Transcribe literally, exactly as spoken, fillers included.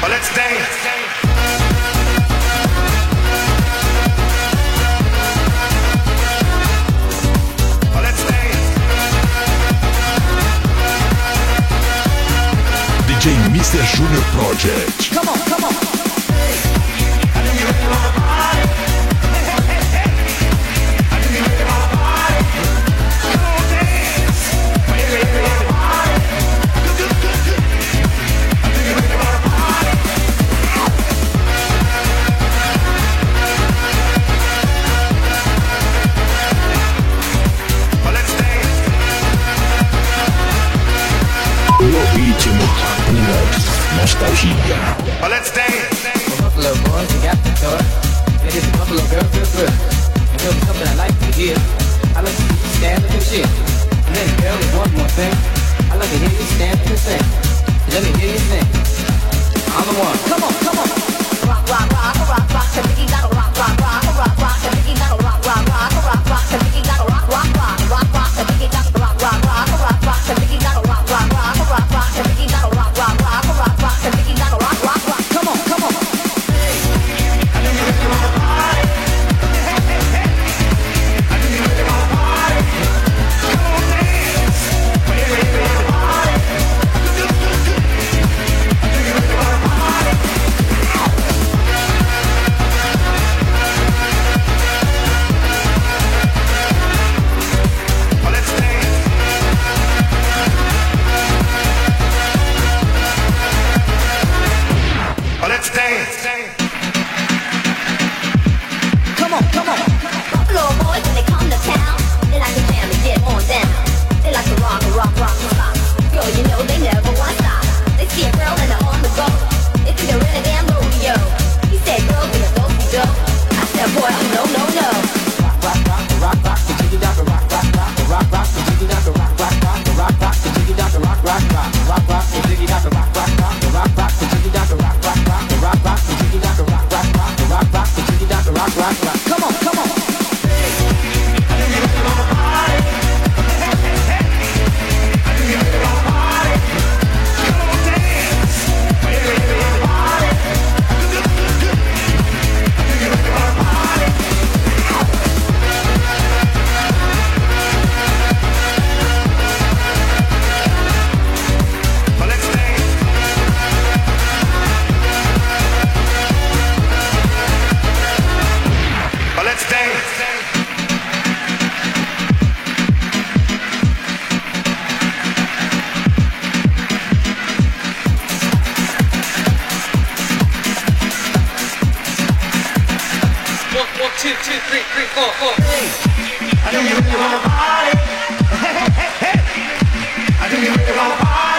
Well, let's dance. Well, let's dance. D J mister Junior Project. Come on, come on. I know you really wanna party. Hey, hey, hey, hey. I know you really wanna party. Come on, dance. I know you really wanna party. Good, good, good, good. I know you really wanna party. Well, let's dance. No ritmo, relax, nostalgia. Well, let's dance. Buffalo boys, you got the toy. And it's a Buffalo girl feel good. And there'll be something I like to hear. I like to see you stand up and shit. And then girl, there's one more thing. I like to hear you stand up and sing. Let me hear you sing. I'm the one. Come on, come on. Rock, rock, rock, rock, rock, the biggie gotta rock, rock, rock, rock, rock, the biggie gotta rock, rock, rock, rock, rock, the biggie gotta rock, rock, rock, rock, rock, the biggie gotta rock, rock, rock, rock, rock, the biggie gotta rock, rock, rock, rock, rock, the biggie gotta rock, rock, rock, rock, rock, the biggie gotta rock, rock, rock. Come on, come on. I know you really wanna party. Hey, hey, hey. I know you really wanna party. Come on, dance. I know you really wanna party. Good, good, good, good. I know you really wanna party. Well, let's dance. Well, let's dance. Come on, come on. Buffalo boys, when they come to town, they like to jam and get on down. They like to rock and rock, rock and rock. Girl, you know they never wanna stop. They see a girl and they're on the go. They think they're in a damn rodeo. He said, girl, we are dope, dope. I said, boy, oh, no, no, no. Rock, rock, rock, rock, rock, the jiggy dock, rock, rock, rock, rock, rock, the jiggy dock, rock, rock, rock, rock, rock, the jiggy dock, rock, rock, rock, rock, rock, the jiggy dock, rock, rock, rock, rock, rock, the jiggy dock, rock, rock, rock, rock, rock, the jiggy dock, rock, rock, rock, rock, rock, the jiggy dock, rock, rock, rock. Come on, come on. I know you really wanna party. Hey, hey, hey. I know you really wanna party. Come on, dance. I know you really wanna party. Good, good, good, good. I know you really wanna party. Well, let's dance. Well, let's dance. One, one, two, two, three, three, four, four. I know you really wanna party. Hey, hey, hey, hey. I know you really wanna party.